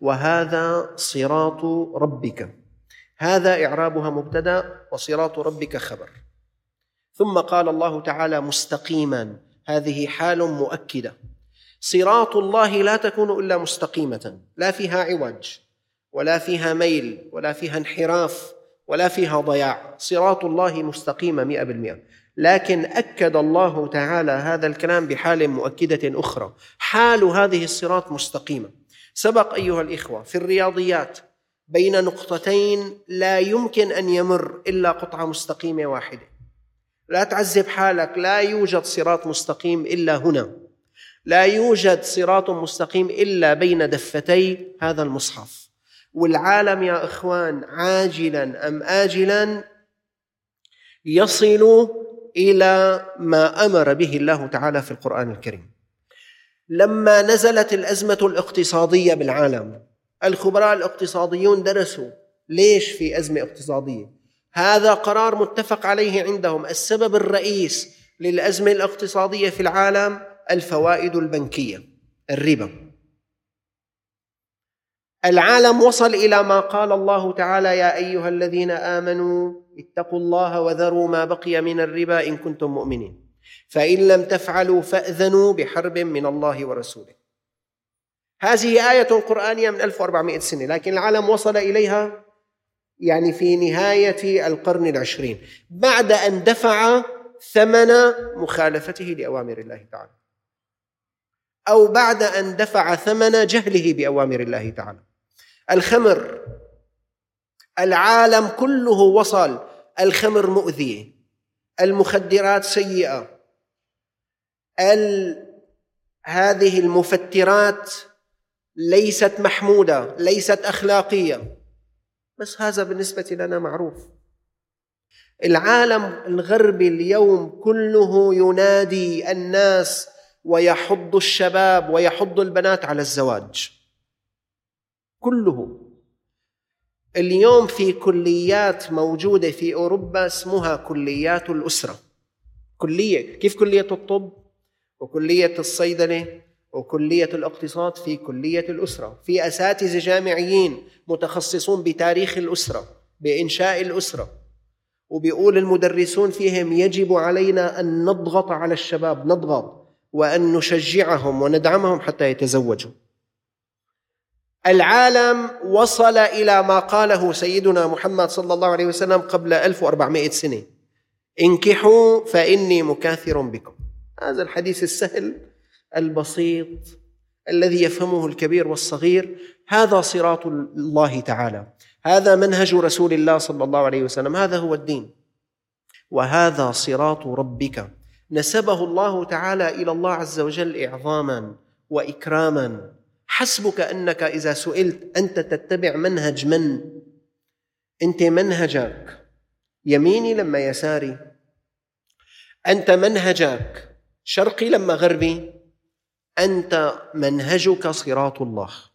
وهذا صراط ربك. هذا إعرابها مبتدأ وصراط ربك خبر. ثم قال الله تعالى مستقيما، هذه حال مؤكدة. صراط الله لا تكون إلا مستقيمة، لا فيها عوج ولا فيها ميل ولا فيها انحراف ولا فيها ضياع. صراط الله مستقيمة 100%. لكن أكد الله تعالى هذا الكلام بحال مؤكدة أخرى، حال هذه الصراط مستقيمة. سبق أيها الإخوة في الرياضيات بين نقطتين لا يمكن أن يمر إلا قطعة مستقيمة واحدة. لا تعذب حالك، لا يوجد صراط مستقيم إلا هنا، لا يوجد صراط مستقيم إلا بين دفتي هذا المصحف. والعالم يا إخوان عاجلا أم آجلا يصل إلى ما أمر به الله تعالى في القرآن الكريم. لما نزلت الأزمة الاقتصادية بالعالم، الخبراء الاقتصاديون درسوا ليش في أزمة اقتصادية. هذا قرار متفق عليه عندهم. السبب الرئيس للأزمة الاقتصادية في العالم الفوائد البنكية، الربا. العالم وصل إلى ما قال الله تعالى يا أيها الذين آمنوا اتقوا الله وذروا ما بقي من الربا إن كنتم مؤمنين فإن لم تفعلوا فأذنوا بحرب من الله ورسوله. هذه آية قرآنية من 1400 سنة، لكن العالم وصل إليها يعني في نهاية القرن 20 بعد أن دفع ثمن مخالفته لأوامر الله تعالى، أو بعد أن دفع ثمن جهله بأوامر الله تعالى. الخمر، العالم كله وصل، الخمر مؤذية، المخدرات سيئة، هذه المفترات ليست محمودة، ليست أخلاقية، بس هذا بالنسبة لنا معروف. العالم الغربي اليوم كله ينادي الناس ويحض الشباب ويحض البنات على الزواج، كله. اليوم في كليات موجودة في أوروبا اسمها كليات الأسرة. كلية كيف كلية الطب وكلية الصيدلة وكلية الاقتصاد، في كلية الأسرة، في أساتذة جامعيين متخصصون بتاريخ الأسرة، بإنشاء الأسرة، وبيقول المدرسون فيهم يجب علينا أن نضغط على الشباب، نضغط وأن نشجعهم وندعمهم حتى يتزوجوا. العالم وصل إلى ما قاله سيدنا محمد صلى الله عليه وسلم قبل 1400 سنة: انكحوا فإني مكاثر بكم. هذا الحديث السهل البسيط الذي يفهمه الكبير والصغير. هذا صراط الله تعالى، هذا منهج رسول الله صلى الله عليه وسلم، هذا هو الدين. وهذا صراط ربك نسبه الله تعالى إلى الله عز وجل إعظاما وإكراما. حسبك أنك إذا سئلت أنت تتبع منهج من؟ أنت منهجك يميني لما يساري؟ أنت منهجك شرقي لما غربي؟ أنت منهجك صراط الله.